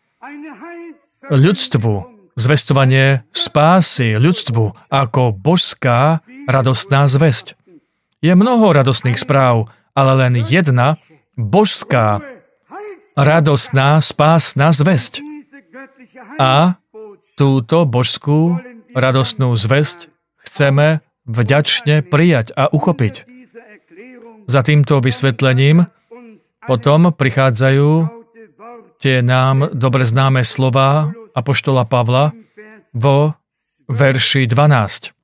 Ľudstvu, zvestovanie spásy ľudstvu ako božská radostná zvesť. Je mnoho radostných správ, ale len jedna božská radostná spásna zvesť. A túto božskú radostnú zvesť chceme vďačne prijať a uchopiť. Za týmto vysvetlením potom prichádzajú tie nám dobre známe slová apoštola Pavla vo verši dvanásť.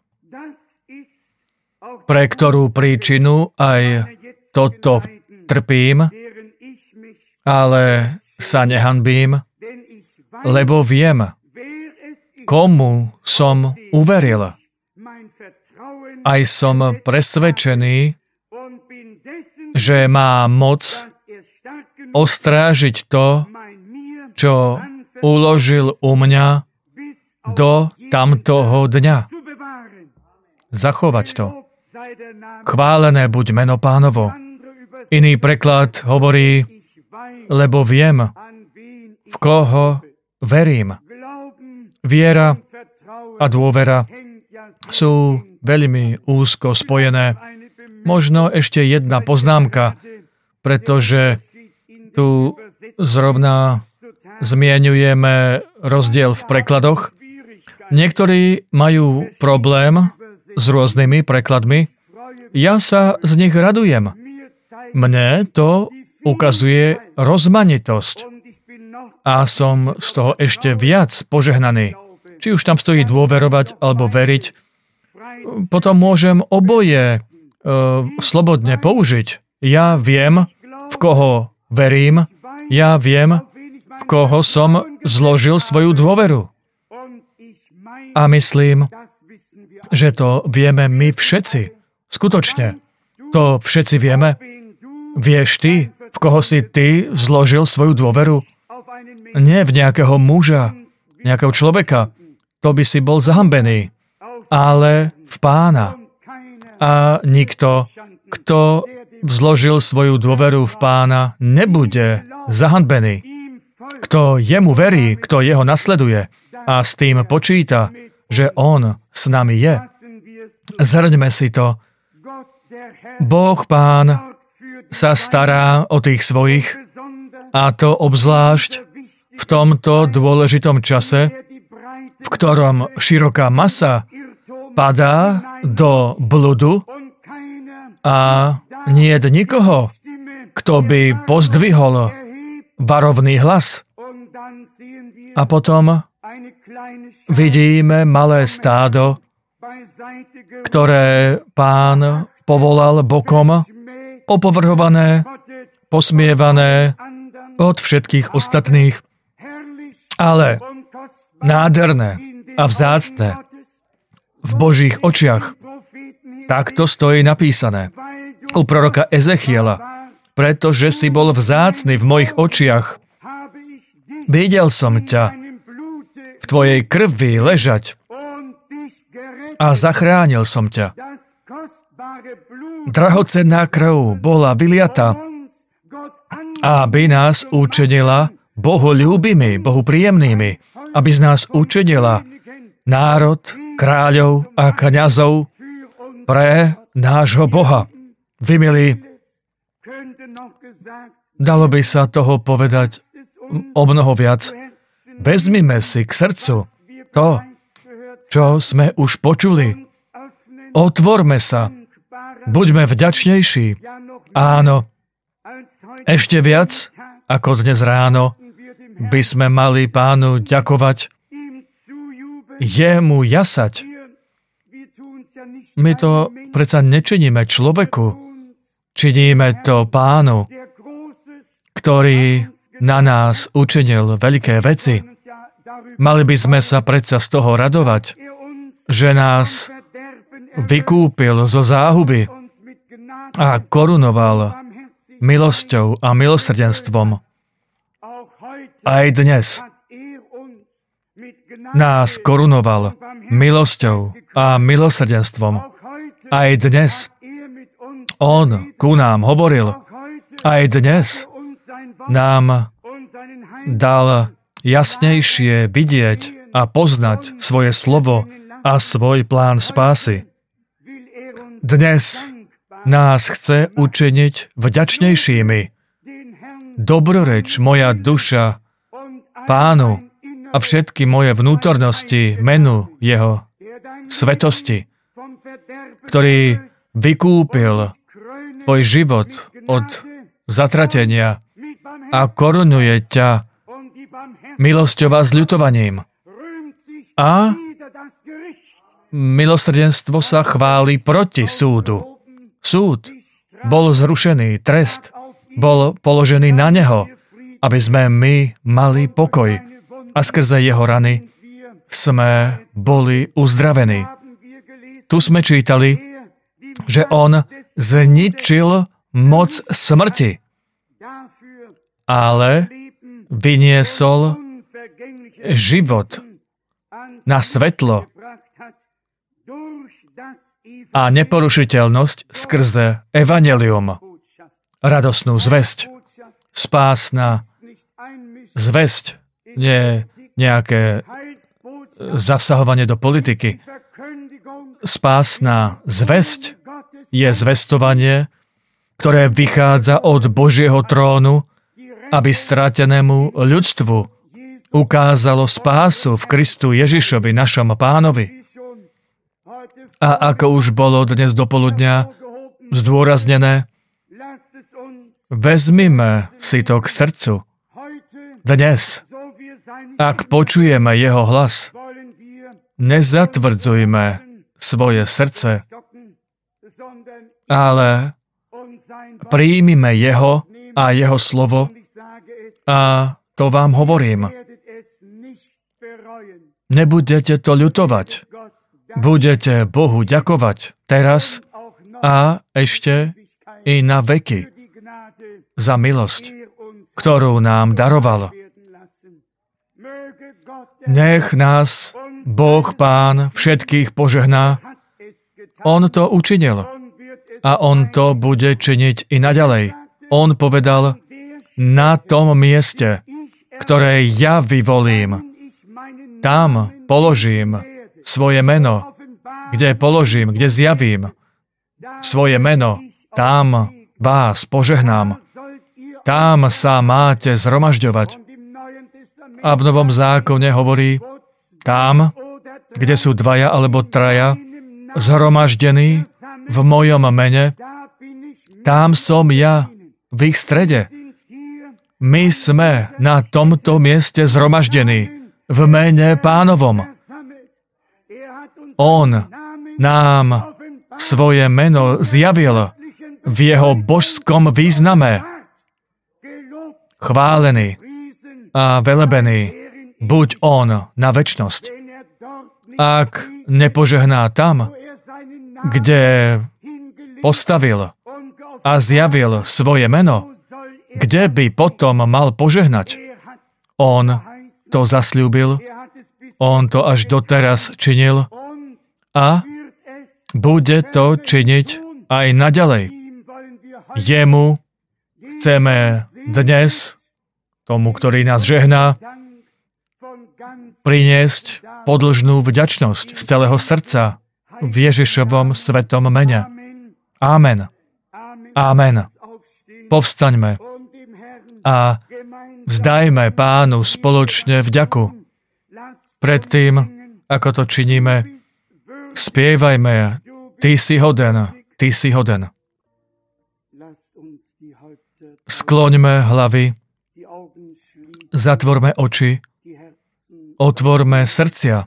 Pre ktorú príčinu aj toto trpím, ale sa nehanbím, lebo viem, komu som uveril. Aj som presvedčený, že má moc ostrážiť to, čo uložil u mňa do tamtoho dňa. Zachovať to. Chválené buď meno Pánovo. Iný preklad hovorí, lebo viem, v koho verím. Viera a dôvera sú veľmi úzko spojené. Možno ešte jedna poznámka, pretože tu zrovna zmieňujeme rozdiel v prekladoch. Niektorí majú problém s rôznymi prekladmi. Ja sa z nich radujem. Mne to ukazuje rozmanitosť. A som z toho ešte viac požehnaný. Či už tam stojí dôverovať alebo veriť, potom môžem oboje e, slobodne použiť. Ja viem, v koho verím, ja viem, v koho som zložil svoju dôveru. A myslím, že to vieme my všetci. Skutočne. To všetci vieme. Vieš ty, v koho si ty zložil svoju dôveru? Nie v nejakého muža, nejakého človeka. To by si bol zahambený. Ale v Pána. A nikto, kto zložil svoju dôveru v Pána, nebude zahanbený. Kto jemu verí, kto jeho nasleduje a s tým počíta, že on s nami je. Zhrňme si to. Boh Pán sa stará o tých svojich, a to obzvlášť v tomto dôležitom čase, v ktorom široká masa padá do bludu a nie je nikoho, kto by pozdvihol varovný hlas. A potom vidíme malé stádo, ktoré Pán povolal bokom, opovrhované, posmievané od všetkých ostatných, ale nádherné a vzácne v Božích očiach. Takto stojí napísané u proroka Ezechiela. Pretože si bol vzácny v mojich očiach, videl som ťa v tvojej krvi ležať a zachránil som ťa. Drahocenná krv bola vyliata, aby nás učinila Bohu ľúbimi, Bohu príjemnými, aby z nás učinila národ, kráľov a kňazov pre nášho Boha. Vy, milí, dalo by sa toho povedať o mnoho viac. Vezmime si k srdcu to, čo sme už počuli. Otvorme sa. Buďme vďačnejší. Áno, ešte viac ako dnes ráno by sme mali Pánu ďakovať, jemu jasať. My to predsa nečiníme človeku, činíme to Pánu, ktorý na nás učinil veľké veci. Mali by sme sa predsa z toho radovať, že nás vykúpil zo záhuby a korunoval milosťou a milosrdenstvom. Aj dnes nás korunoval milosťou a milosrdenstvom. Aj dnes on ku nám hovoril. Aj dnes nám dal jasnejšie vidieť a poznať svoje slovo a svoj plán spásy. Dnes nás chce učiniť vďačnejšími. Dobroreč moja duša Pánu a všetky moje vnútornosti menu jeho svetosti, ktorý vykúpil tvoj život od zatratenia a korunuje ťa milosťou a zľutovaním. A milosrdenstvo sa chváli proti súdu. Súd bol zrušený, trest bol položený na neho, aby sme my mali pokoj. A skrze jeho rany sme boli uzdravení. Tu sme čítali, že on zničil moc smrti, ale vyniesol život na svetlo a neporušiteľnosť skrze evanjelium, radosnú zvesť, spásna zvesť, nie nejaké zasahovanie do politiky. Spásna zvesť je zvestovanie, ktoré vychádza od Božieho trónu, aby stratenému ľudstvu ukázalo spásu v Kristu Ježišovi, našom Pánovi. A ako už bolo dnes dopoludňa zdôraznené, vezmime si to k srdcu. Dnes, ak počujeme jeho hlas, nezatvrdzujme svoje srdce, ale príjmime jeho a jeho slovo a to vám hovorím. nebudete to ľutovať. Budete Bohu ďakovať teraz a ešte i na veky za milosť, ktorú nám daroval. Nech nás Boh Pán všetkých požehná. On to učinil a On to bude činiť i naďalej. On povedal, na tom mieste, ktoré ja vyvolím, tam položím svoje meno, kde položím, kde zjavím svoje meno, tam vás požehnám. Tam sa máte zhromažďovať. A v Novom zákone hovorí, tam, kde sú dvaja alebo traja zhromaždení v mojom mene, tam som ja v ich strede. My sme na tomto mieste zhromaždení v mene Pánovom. On nám svoje meno zjavil v jeho božskom význame. Chválený a velebený buď on na večnosť. Ak nepožehná tam, kde postavil a zjavil svoje meno, kde by potom mal požehnať? On to zasľúbil, on to až doteraz činil a bude to činiť aj naďalej. Jemu chceme dnes, tomu, ktorý nás žehná, priniesť podĺžnú vďačnosť z celého srdca v Ježišovom svetom mene. Amen. Amen. Povstaňme a vzdajme Pánu spoločne vďaku. Predtým, ako to činíme, spievajme, Ty si hoden, Ty si hoden. Skloňme hlavy, zatvorme oči, otvorme srdcia.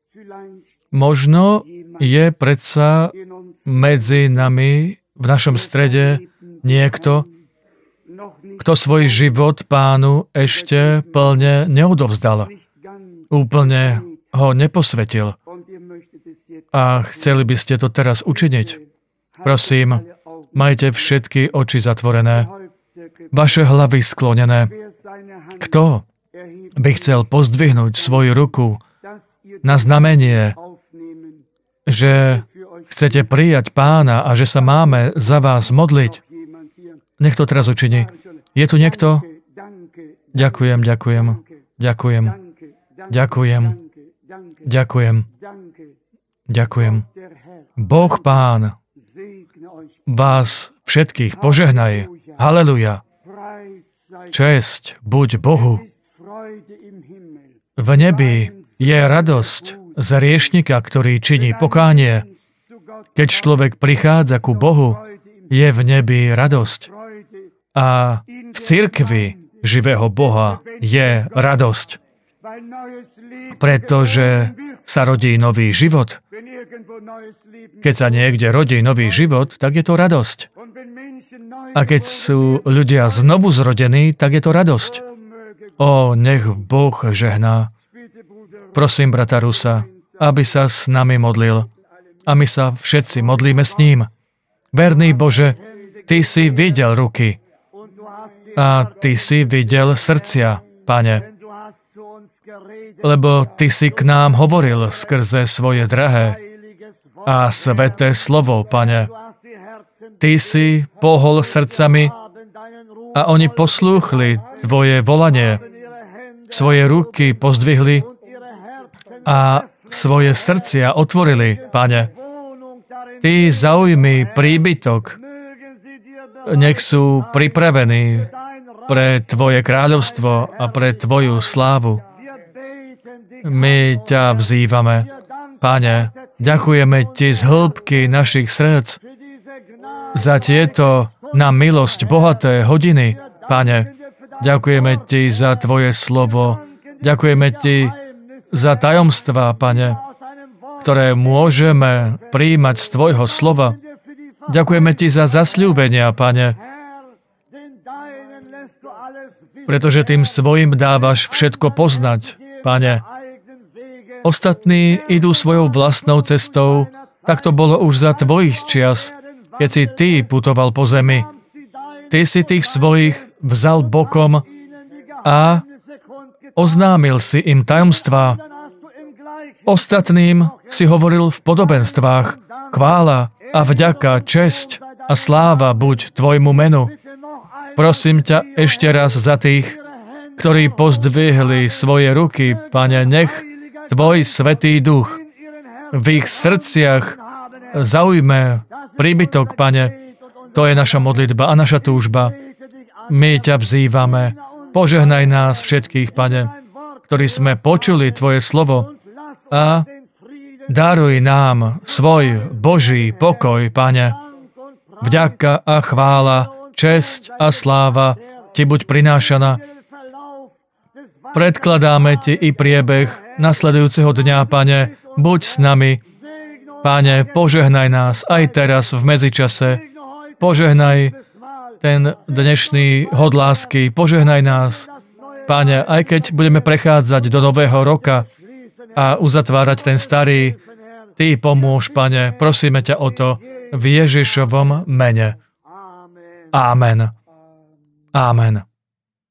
Možno je predsa medzi nami v našom strede niekto, kto svoj život Pánu ešte plne neodovzdal. Úplne ho neposvetil. A chceli by ste to teraz učiniť. Prosím, majte všetky oči zatvorené, vaše hlavy sklonené. Kto by chcel pozdvihnúť svoju ruku na znamenie, že chcete prijať Pána a že sa máme za vás modliť? Nech to teraz učiní. Je tu niekto? Ďakujem, ďakujem, ďakujem, ďakujem, ďakujem, ďakujem. Boh Pán vás všetkých požehnaj. Haleluja. Česť buď Bohu. V nebi je radosť z hriešnika, ktorý činí pokánie. Keď človek prichádza ku Bohu, je v nebi radosť. A v cirkvi živého Boha je radosť. Pretože sa rodí nový život. Keď sa niekde rodí nový život, tak je to radosť. A keď sú ľudia znovu zrodení, tak je to radosť. Ó, nech Boh žehná. Prosím brata Rusa, aby sa s nami modlil. A my sa všetci modlíme s ním. Verný Bože, Ty si videl ruky. A Ty si videl srdcia, Pane. Lebo Ty si k nám hovoril skrze svoje drahé a sveté slovo, Pane. Ty si pohol srdcami a oni poslúchli Tvoje volanie. Svoje ruky pozdvihli a svoje srdcia otvorili, Pane. Ty zaujmi príbytok, nech sú pripravení pre Tvoje kráľovstvo a pre Tvoju slávu. My ťa vzývame, Pane, ďakujeme Ti z hĺbky našich srdc za tieto na milosť bohaté hodiny, Pane. Ďakujeme Ti za Tvoje slovo, ďakujeme Ti za tajomstvá, Pane, ktoré môžeme prijímať z Tvojho slova. Ďakujeme Ti za zasľúbenia, Pane, pretože Tým svojim dávaš všetko poznať, Pane. Ostatní idú svojou vlastnou cestou, tak to bolo už za tvojich čias, keď si ty putoval po zemi. Ty si tých svojich vzal bokom a oznámil si im tajomstvá. Ostatným si hovoril v podobenstvách. Chvála a vďaka, česť a sláva buď tvojmu menu. Prosím ťa ešte raz za tých, ktorí pozdvihli svoje ruky, Pane, nech tvoj Svätý Duch v ich srdciach zaujme príbytok, Pane. To je naša modlitba a naša túžba. My ťa vzývame. Požehnaj nás všetkých, Pane, ktorí sme počuli tvoje slovo a daruj nám svoj Boží pokoj, Pane. Vďaka a chvála, česť a sláva ti buď prinášaná. Predkladáme ti i priebeh nasledujúceho dňa, Pane. Buď s nami. Pane, požehnaj nás aj teraz v medzičase. Požehnaj ten dnešný hod lásky. Požehnaj nás, Pane, aj keď budeme prechádzať do nového roka a uzatvárať ten starý. Ty pomôž, Pane. Prosíme ťa o to v Ježišovom mene. Amen. Amen.